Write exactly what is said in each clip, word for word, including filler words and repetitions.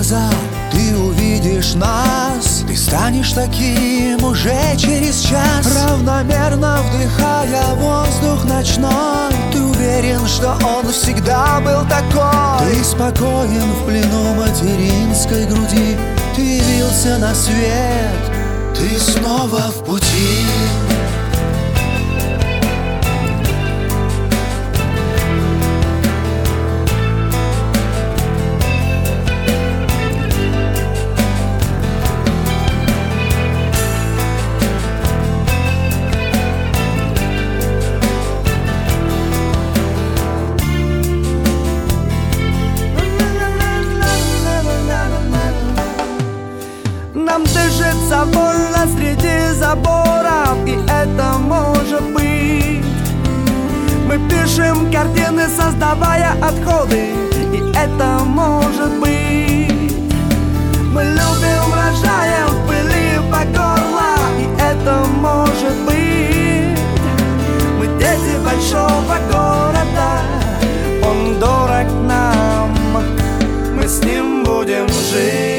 глаза, ты увидишь нас. Ты станешь таким уже через час. Равномерно вдыхая воздух ночной, ты уверен, что он всегда был такой. Ты спокоен в плену материнской груди. Ты явился на свет, ты снова в пути. Нам дышится больно среди заборов, и это может быть. Мы пишем картины, создавая отходы, и это может быть. Мы любим, рожаем в пыли по горло, и это может быть. Мы дети большого города, он дорог нам, мы с ним будем жить.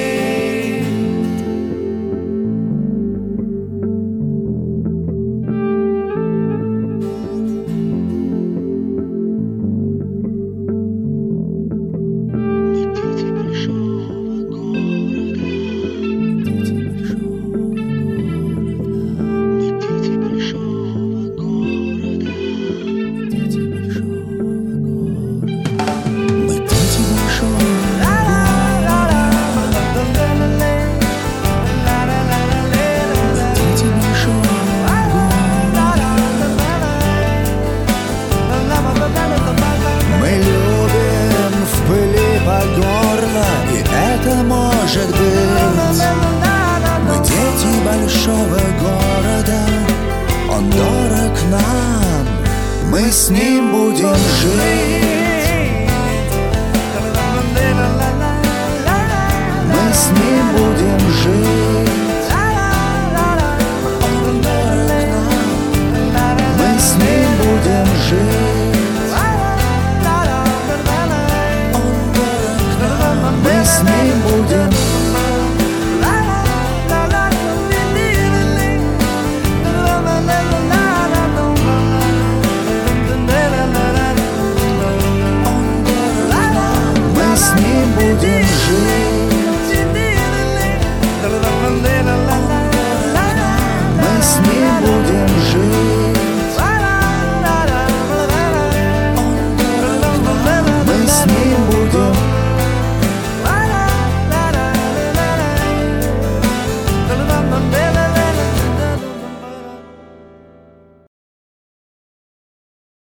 Может быть, мы дети большого города, он дорог нам, мы с ним будем жить. Мы с ним будем жить.